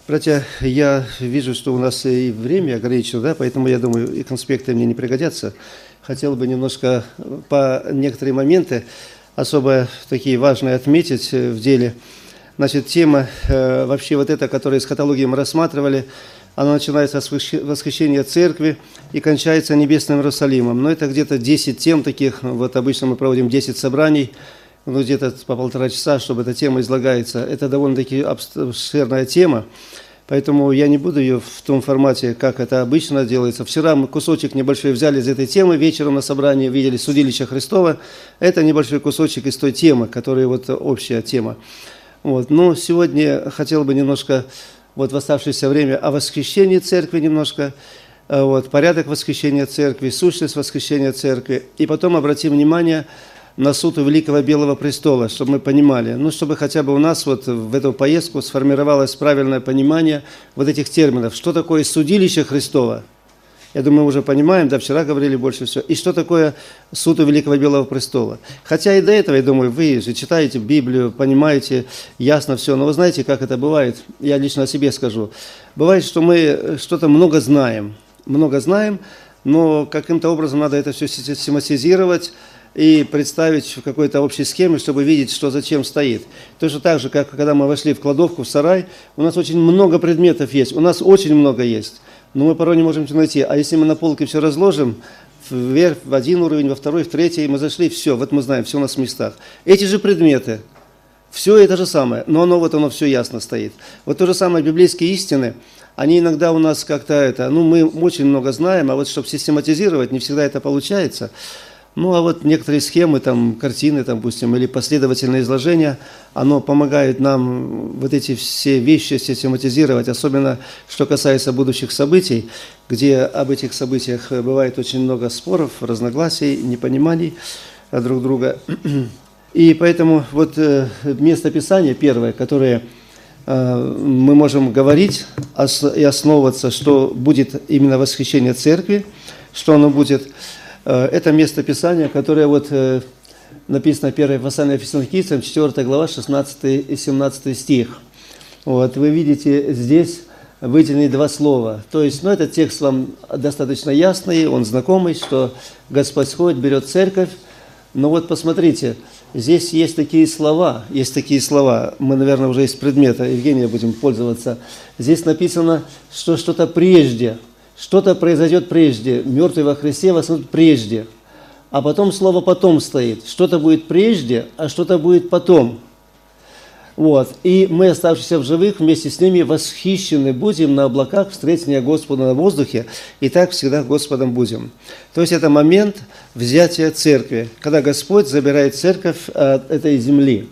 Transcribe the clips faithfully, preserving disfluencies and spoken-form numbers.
Братья, я вижу, что у нас и время ограничено, да, поэтому я думаю, и конспекты мне не пригодятся. Хотел бы немножко по некоторые моменты особо такие важные отметить в деле. Значит, тема э, вообще вот эта, которую эсхатологию мы рассматривали, она начинается с восхищения церкви и кончается небесным Иерусалимом. Но это где-то десять тем таких, вот обычно мы проводим десять собраний, ну, где-то по полтора часа, чтобы эта тема излагается. Это довольно-таки обширная тема, поэтому я не буду ее в том формате, как это обычно делается. Вчера мы кусочек небольшой взяли из этой темы, вечером на собрании видели судилище Христова. Это небольшой кусочек из той темы, которая вот общая тема. Вот. Но сегодня хотел бы немножко вот в оставшееся время о восхищении церкви немножко, вот, порядок восхищения церкви, сущность восхищения церкви, и потом обратим внимание на суд у Великого Белого Престола, чтобы мы понимали, ну, чтобы хотя бы у нас вот в эту поездку сформировалось правильное понимание вот этих терминов. Что такое судилище Христово? Я думаю, мы уже понимаем, да, вчера говорили больше всего. И что такое суд у Великого Белого Престола? Хотя и до этого, я думаю, вы же читаете Библию, понимаете, ясно все. Но вы знаете, как это бывает? Я лично о себе скажу. Бывает, что мы что-то много знаем, много знаем, но каким-то образом надо это все систематизировать и представить в какой-то общей схеме, чтобы видеть, что зачем стоит. Точно так же, как когда мы вошли в кладовку, в сарай, у нас очень много предметов есть, у нас очень много есть, но мы порой не можем все найти. А если мы на полке все разложим, вверх, в один уровень, во второй, в третий, мы зашли, все, вот мы знаем, все у нас в местах. Эти же предметы, все это же самое, но оно вот оно все ясно стоит. Вот то же самое библейские истины, они иногда у нас как-то это, ну мы очень много знаем, а вот чтобы систематизировать, не всегда это получается. Ну, а вот некоторые схемы, там, картины, там, допустим, или последовательные изложения, оно помогает нам вот эти все вещи систематизировать, особенно что касается будущих событий, где об этих событиях бывает очень много споров, разногласий, непониманий друг друга. И поэтому вот место Писания первое, которое мы можем говорить и основываться, что будет именно восхищение церкви, что оно будет. Это место Писания, которое вот э, написано первое послание Фессалоникийцам, четвёртая глава, шестнадцатый и семнадцатый стих. Вот, вы видите здесь выделены два слова. То есть, ну, этот текст вам достаточно ясный, он знакомый, что Господь ходит, берет церковь. Но вот посмотрите, здесь есть такие слова, есть такие слова, мы, наверное, уже из предмета Евгения будем пользоваться. Здесь написано, что что-то прежде. Что-то произойдет прежде, мертвые во Христе воскреснут прежде, а потом слово «потом» стоит. Что-то будет прежде, а что-то будет потом. Вот. И мы, оставшиеся в живых, вместе с ними восхищены будем на облаках встретения Господа на воздухе, и так всегда Господом будем. То есть это момент взятия церкви, когда Господь забирает церковь от этой земли.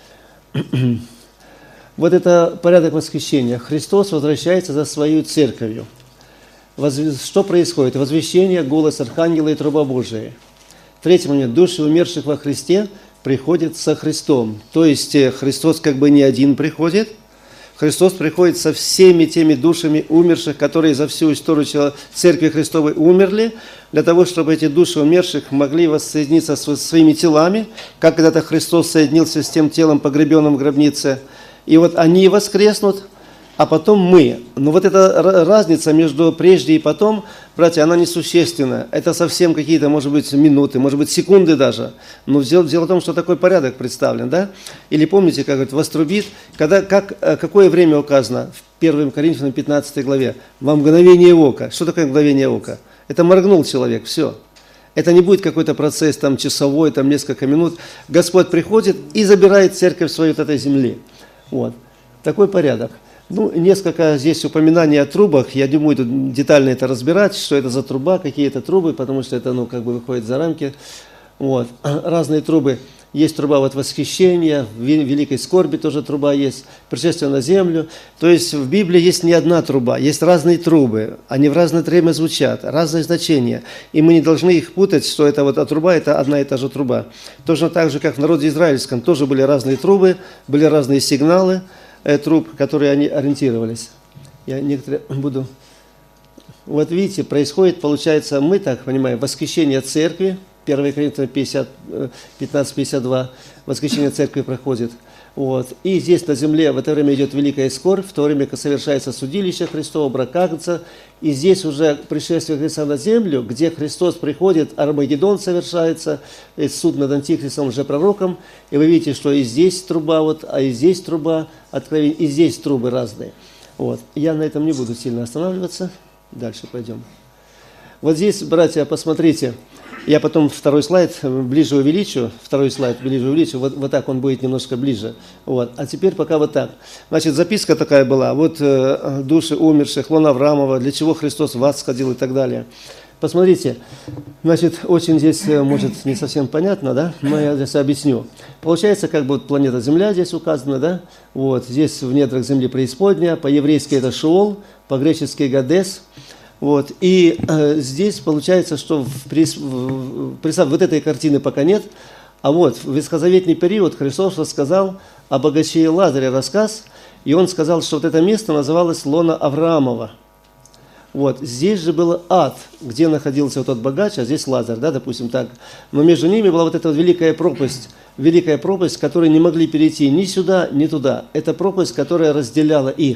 Вот это порядок восхищения. Христос возвращается за свою церковью. Что происходит? Возвещение, голос архангела и труба Божия. Третий момент. Души умерших во Христе приходят со Христом. То есть Христос как бы не один приходит. Христос приходит со всеми теми душами умерших, которые за всю историю Церкви Христовой умерли, для того, чтобы эти души умерших могли воссоединиться со своими телами, как когда-то Христос соединился с тем телом, погребенным в гробнице. И вот они воскреснут, а потом мы. Но вот эта разница между прежде и потом, братья, она несущественна. Это совсем какие-то, может быть, минуты, может быть, секунды даже. Но дело, дело в том, что такой порядок представлен, да? Или помните, как говорит, вострубит, когда, как, какое время указано в первом Коринфянам пятнадцатой главе? Во мгновение ока. Что такое мгновение ока? Это моргнул человек, все. Это не будет какой-то процесс там часовой, там несколько минут. Господь приходит и забирает церковь свою от этой земли. Вот. Такой порядок. Ну, несколько здесь упоминаний о трубах. Я не буду детально это разбирать, что это за труба, какие это трубы, потому что это, ну, как бы выходит за рамки. Вот. Разные трубы. Есть труба вот восхищения, в великой скорби тоже труба есть, пришествие на землю. То есть в Библии есть не одна труба, есть разные трубы. Они в разное время звучат, разные значения. И мы не должны их путать, что это вот а труба, это одна и та же труба. Точно так же, как в народе израильском, тоже были разные трубы, были разные сигналы труб, которые они ориентировались. Я некоторые буду... Вот видите, происходит, получается, мы так понимаем, восхищение церкви, первое Коринфянам пятнадцать пятьдесят два, восхищение церкви проходит. Вот. И здесь на земле в это время идет великая скорбь, в то время как совершается судилище Христово, брак Агнца. И здесь уже пришествие Христа на землю, где Христос приходит, Армагеддон совершается, суд над Антихристом, лжепророком. И вы видите, что и здесь труба, вот, а и здесь труба, откровение, и здесь трубы разные. Вот. Я на этом не буду сильно останавливаться. Дальше пойдем. Вот здесь, братья, посмотрите. Я потом второй слайд ближе увеличу, второй слайд ближе увеличу, вот, вот так он будет немножко ближе. Вот. А теперь пока вот так. Значит, записка такая была, вот э, души умерших, лона Авраамова, для чего Христос в ад сходил и так далее. Посмотрите, значит, очень здесь, может, не совсем понятно, да, но я здесь объясню. Получается, как бы вот планета Земля здесь указана, да, вот, здесь в недрах Земли преисподняя, по-еврейски это Шеол, по-гречески Гадес. Вот. И э, здесь получается, что в, прис, в, в, вот этой картины пока нет, а вот в ветхозаветный период Христос рассказал о богаче Лазаре рассказ, и он сказал, что вот это место называлось лона Авраамова. Вот. Здесь же был ад, где находился вот тот богач, а здесь Лазарь, да, допустим так. Но между ними была вот эта вот великая пропасть, великая пропасть, которую не могли перейти ни сюда, ни туда. Это пропасть, которая разделяла их.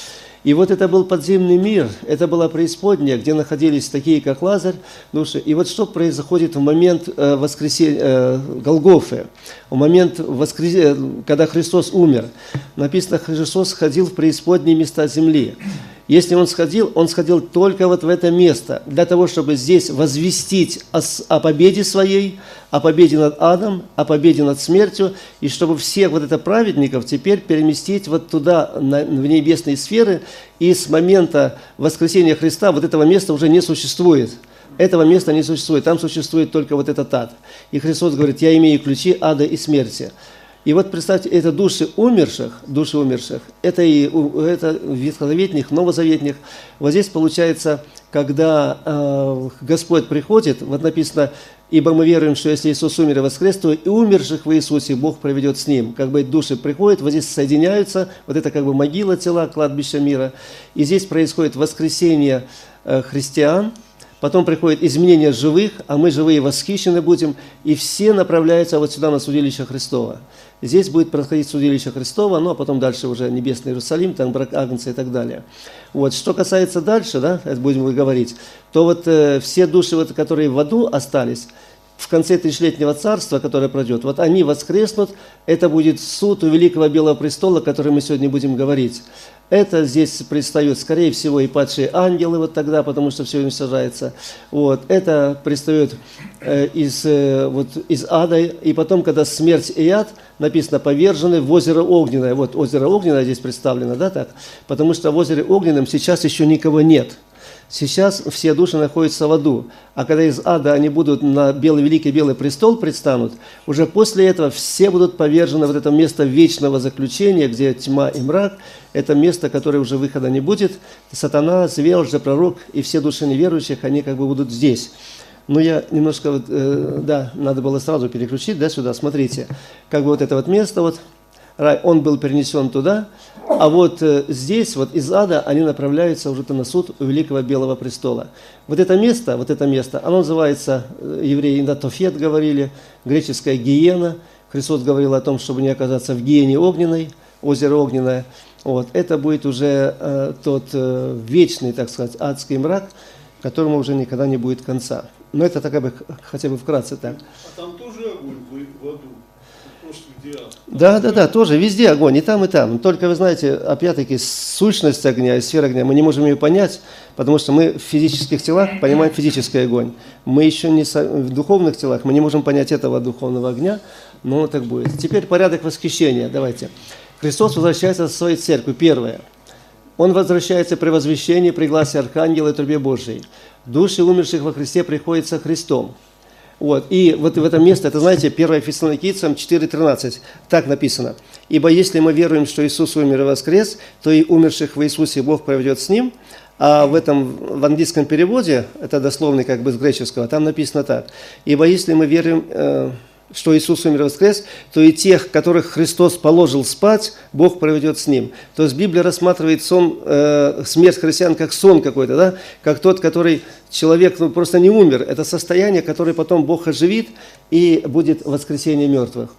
И вот это был подземный мир, это была преисподняя, где находились такие, как Лазарь, души. И вот что происходит в момент э, воскресения э, Голгофы, в момент, воскрес... когда Христос умер. Написано, Христос ходил в преисподние места земли. Если Он сходил, Он сходил только вот в это место, для того, чтобы здесь возвестить о, о победе своей, о победе над адом, о победе над смертью, и чтобы всех вот это праведников теперь переместить вот туда, на, в небесные сферы, и с момента воскресения Христа вот этого места уже не существует. Этого места не существует, там существует только вот этот ад. И Христос говорит, я имею ключи ада и смерти. И вот представьте, это души умерших, души умерших, это и это ветхозаветных, новозаветных. Вот здесь получается, когда э, Господь приходит, вот написано, ибо мы веруем, что если Иисус умер и воскрес, то и умерших в Иисусе Бог проведет с Ним. Как бы души приходят, вот здесь соединяются, вот это как бы могила тела, кладбище мира. И здесь происходит воскресение э, христиан. Потом приходит изменение живых, а мы живые восхищены будем, и все направляются вот сюда на судилище Христово. Здесь будет происходить судилище Христово, ну а потом дальше уже небесный Иерусалим, там брак Агнца и так далее. Вот. Что касается дальше, да, это будем говорить, то вот э, все души, вот, которые в аду остались, в конце тысячелетнего царства, которое пройдет, вот они воскреснут, это будет суд у Великого Белого Престола, о котором мы сегодня будем говорить. Это здесь предстают, скорее всего, и падшие ангелы вот тогда, потому что все уничтожается. Вот. Это предстает э, из, э, вот, из ада, и потом, когда смерть и ад, написано, повержены в озеро Огненное. Вот озеро Огненное здесь представлено, да, так? Потому что в озере Огненном сейчас еще никого нет. Сейчас все души находятся в аду, а когда из ада они будут на белый, великий белый престол предстанут, уже после этого все будут повержены в это место вечного заключения, где тьма и мрак, это место, которое уже выхода не будет. Сатана, зверь, лжепророк и все души неверующих, они как бы будут здесь. Но я немножко, вот, э, да, надо было сразу переключить, да, сюда, смотрите, как бы вот это вот место, вот, рай, он был перенесен туда, а вот э, здесь, вот из ада, они направляются уже на суд у Великого Белого Престола. Вот это место, вот это место, оно называется, э, евреи на Тофет говорили, греческая гиена. Христос говорил о том, чтобы не оказаться в гиене огненной, озеро огненное. Вот, это будет уже э, тот э, вечный, так сказать, адский мрак, которому уже никогда не будет конца. Но это так бы, хотя бы вкратце так. А там тоже огонь в аду? Да, да, да, тоже везде огонь, и там, и там. Только, вы знаете, опять-таки, сущность огня, сфера огня, мы не можем ее понять, потому что мы в физических телах понимаем физический огонь. Мы еще не со... в духовных телах, мы не можем понять этого духовного огня, но так будет. Теперь порядок восхищения, давайте. Христос возвращается со своей церкви, первое. Он возвращается при возвещении, при гласе архангела и трубе Божией. Души умерших во Христе приходят со Христом. Вот. И вот в это место, это, знаете, первое Фессалоникийцам четыре тринадцать, так написано. «Ибо если мы веруем, что Иисус умер и воскрес, то и умерших в Иисусе Бог проведет с Ним». А в этом, в английском переводе, это дословный как бы с греческого, там написано так. «Ибо если мы веруем, э, что Иисус умер и воскрес, то и тех, которых Христос положил спать, Бог проведет с Ним». То есть Библия рассматривает сон, э, смерть христиан как сон какой-то, да? Как тот, который человек ну, просто не умер. Это состояние, которое потом Бог оживит, и будет воскресение мертвых.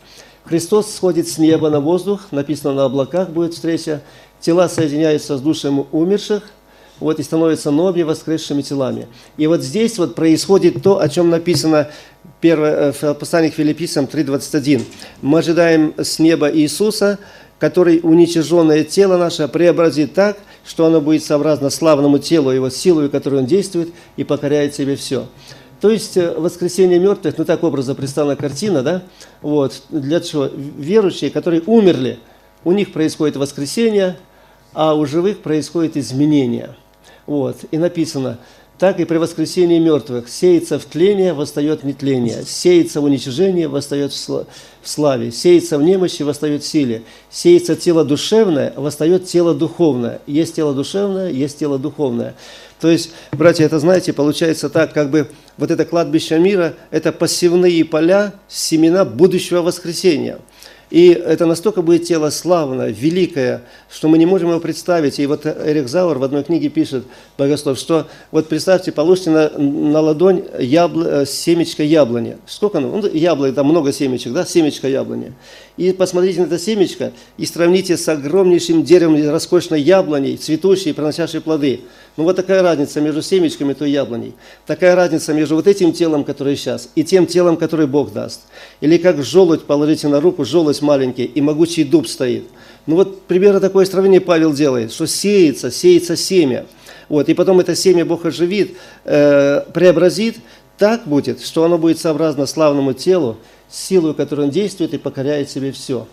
Христос сходит с неба на воздух, написано, на облаках будет встреча, тела соединяются с душами умерших, вот, и становятся новыми воскресшими телами. И вот здесь вот происходит то, о чем написано первое, в послании к Филиппийцам три двадцать один. Мы ожидаем с неба Иисуса, который уничиженное тело наше преобразит так, что оно будет сообразно славному телу Его, силою, которой Он действует, и покоряет себе все. То есть воскресение мертвых, ну так образно представлена картина, да? Вот, для чего? Верующие, которые умерли, у них происходит воскресение, а у живых происходит изменение. Вот, и написано, так и при воскресении мертвых сеется в тление, восстает в нетление, сеется в уничижении, восстает в славе, сеется в немощи, восстает в силе, сеется тело душевное, восстает тело духовное. Есть тело душевное, есть тело духовное. То есть, братья, это, знаете, получается так, как бы вот это кладбище мира, это посевные поля, семена будущего воскресения. И это настолько будет тело славное, великое, что мы не можем его представить. И вот Эрих Зауэр в одной книге пишет, богослов, что вот представьте, положите на, на ладонь ябл, семечко яблони. Сколько оно? Ну, яблони, там много семечек, да, семечко яблони. И посмотрите на это семечко и сравните с огромнейшим деревом роскошной яблоней, цветущей, приносящей плоды. Ну вот такая разница между семечками и той яблоней. Такая разница между вот этим телом, которое сейчас, и тем телом, которое Бог даст. Или как желудь положите на руку, желудь маленький, и могучий дуб стоит. Ну вот примерно такое сравнение Павел делает, что сеется, сеется семя. Вот, и потом это семя Бог оживит, э, преобразит, так будет, что оно будет сообразно славному телу, силу, которой Он действует и покоряет себе все.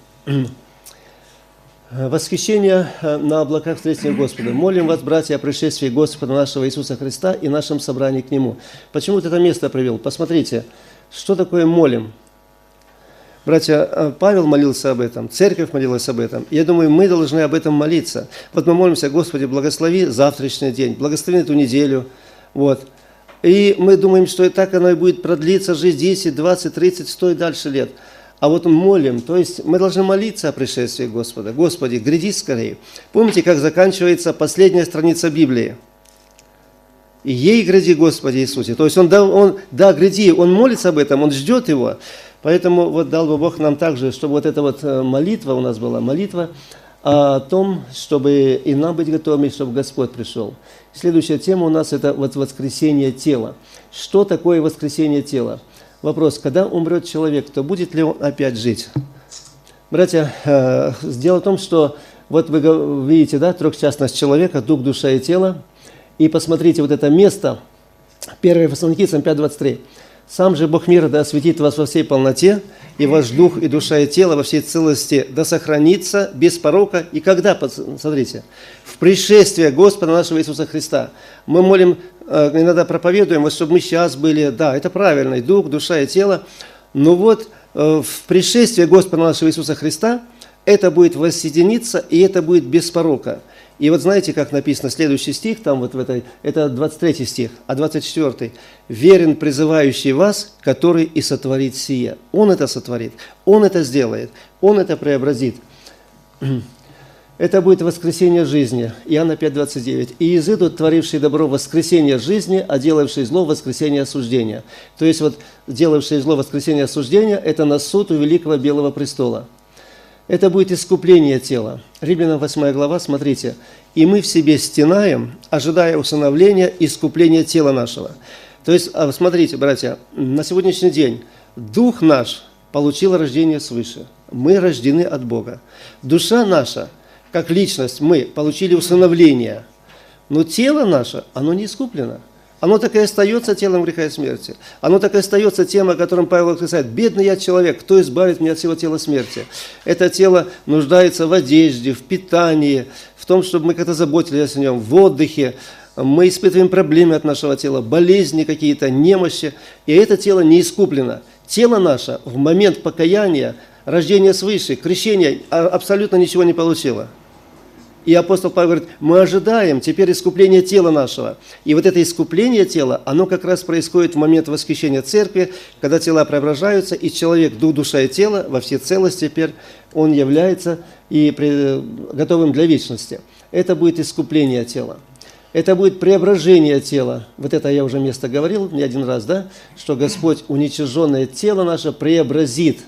Восхищение на облаках встретения Господа. Молим вас, братья, о пришествии Господа нашего Иисуса Христа и нашем собрании к Нему. Почему ты это место привел? Посмотрите, что такое молим. Братья, Павел молился об этом, церковь молилась об этом. Я думаю, мы должны об этом молиться. Вот мы молимся, Господи, благослови завтрашний день, благослови эту неделю. Вот. И мы думаем, что и так оно и будет продлиться, жизнь десять, двадцать, тридцать, сто и дальше лет. А вот молим, то есть мы должны молиться о пришествии Господа. Господи, гряди скорее. Помните, как заканчивается последняя страница Библии? И ей гряди, Господи Иисусе. То есть он, да, он, да, гряди, он молится об этом, он ждет его. Поэтому вот дал бы Бог нам также, чтобы вот эта вот молитва у нас была, молитва о том, чтобы и нам быть готовыми, чтобы Господь пришел. Следующая тема у нас это вот воскресение тела. Что такое воскресение тела? Вопрос, когда умрет человек, то будет ли он опять жить? Братья, э, дело в том, что вот вы видите, да, трехчастность человека, дух, душа и тело. И посмотрите вот это место, первое Фессалоникийцам пять двадцать три. «Сам же Бог мира да осветит вас во всей полноте, и ваш дух, и душа, и тело во всей целости да сохранится без порока». И когда, смотрите, в пришествие Господа нашего Иисуса Христа. Мы молим, иногда проповедуем, вот чтобы мы сейчас были, да, это правильно, и дух, душа, и тело. Но вот в пришествие Господа нашего Иисуса Христа это будет воссоединиться, и это будет без порока. И вот знаете, как написано следующий стих, там вот в этой, это двадцать третий стих, а двадцать четвёртый. «Верен призывающий вас, который и сотворит сие». Он это сотворит, Он это сделает, Он это преобразит. Это будет воскресение жизни. Иоанна пять двадцать девять. «И изыдут, творившие добро, воскресение жизни, а делавшие зло, воскресение осуждения». То есть вот делавшие зло, воскресение осуждения, это на суд у великого белого престола. Это будет искупление тела. Римлянам восьмая глава, смотрите. «И мы в себе стенаем, ожидая усыновления, искупления тела нашего». То есть, смотрите, братья, на сегодняшний день дух наш получил рождение свыше. Мы рождены от Бога. Душа наша, как личность, мы получили усыновление. Но тело наше, оно не искуплено. Оно так и остается телом греха и смерти. Оно так и остается тем, о котором Павел писает: «Бедный я человек, кто избавит меня от всего тела смерти?» Это тело нуждается в одежде, в питании, в том, чтобы мы как-то заботились о нем, в отдыхе. Мы испытываем проблемы от нашего тела, болезни какие-то, немощи. И это тело не искуплено. Тело наше в момент покаяния, рождения свыше, крещения абсолютно ничего не получило. И апостол Павел говорит, мы ожидаем теперь искупления тела нашего. И вот это искупление тела, оно как раз происходит в момент восхищения церкви, когда тела преображаются, и человек, дух, душа и тело во всей целости теперь он является и при, готовым для вечности. Это будет искупление тела. Это будет преображение тела. Вот это я уже место говорил не один раз, да? Что Господь уничиженное тело наше преобразит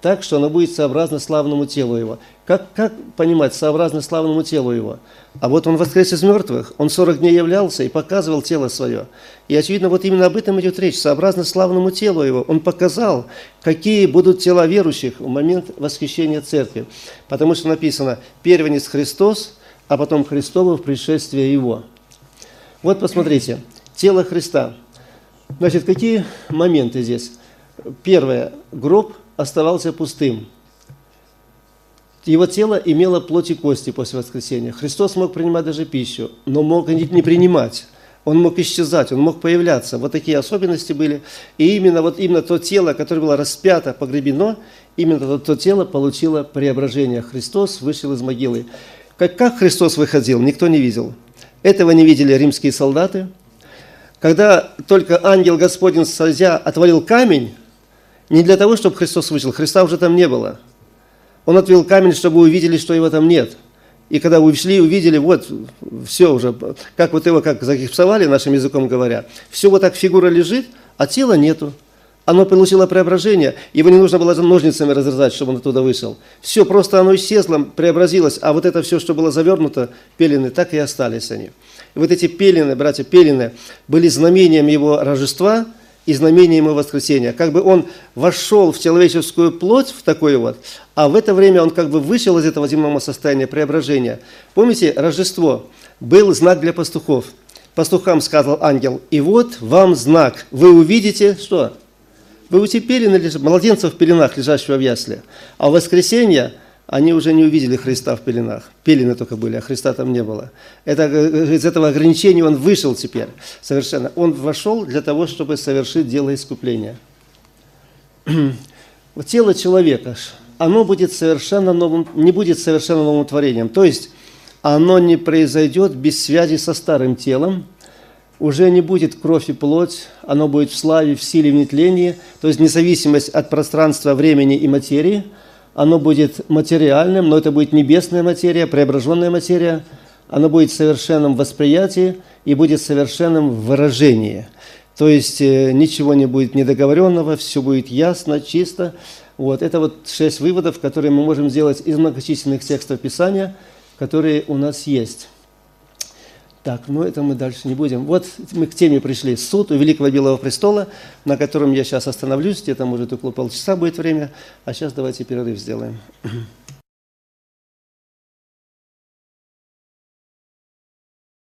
так, что оно будет сообразно славному телу Его. Как, как понимать сообразно славному телу Его? А вот Он воскрес из мертвых, Он сорок дней являлся и показывал тело Свое. И очевидно, вот именно об этом идет речь, сообразно славному телу Его. Он показал, какие будут тела верующих в момент восхищения Церкви. Потому что написано, первенец Христос, а потом Христово в пришествии Его. Вот посмотрите, тело Христа. Значит, какие моменты здесь? Первое, гроб оставался пустым. Его тело имело плоть и кости после воскресения. Христос мог принимать даже пищу, но мог и не принимать. Он мог исчезать, он мог появляться. Вот такие особенности были. И именно, вот именно то тело, которое было распято, погребено, именно то, то тело получило преображение. Христос вышел из могилы. Как, как Христос выходил, никто не видел. Этого не видели римские солдаты. Когда только ангел Господень, сойдя, отвалил камень, не для того, чтобы Христос вышел, Христа уже там не было. Он отвел камень, чтобы увидели, что его там нет. И когда ушли, увидели, вот, все уже, как вот его, как загипсовали, нашим языком говоря, все вот так фигура лежит, а тела нету. Оно получило преображение, его не нужно было ножницами разрезать, чтобы он оттуда вышел. Все, просто оно исчезло, преобразилось, а вот это все, что было завернуто, пелены, так и остались они. И вот эти пелены, братья, пелены, были знамением его Рождества и знамением его воскресения. Как бы он вошел в человеческую плоть, в такой вот, а в это время он как бы вышел из этого земного состояния преображения. Помните, Рождество был знак для пастухов. Пастухам сказал ангел, и вот вам знак, вы увидите, что? Вы увидите пелены, младенцев в пеленах, лежащего в ясле. А в воскресенье они уже не увидели Христа в пеленах. Пелены только были, а Христа там не было. Это, из этого ограничения он вышел теперь совершенно. Он вошел для того, чтобы совершить дело искупления. Тело человека, оно будет совершенно новым, не будет совершенно новым творением. То есть оно не произойдет без связи со старым телом. Уже не будет кровь и плоть, оно будет в славе, в силе, в нетлении. То есть независимость от пространства, времени и материи. Оно будет материальным, но это будет небесная материя, преображенная материя. Оно будет в совершенном восприятии и будет в совершенном выражении. То есть ничего не будет недоговоренного, все будет ясно, чисто. Вот. Это вот шесть выводов, которые мы можем сделать из многочисленных текстов Писания, которые у нас есть. Так, ну это мы дальше не будем. Вот мы к теме пришли. Суд у Великого Белого Престола, на котором я сейчас остановлюсь. Где-то, может, около полчаса будет время. А сейчас давайте перерыв сделаем.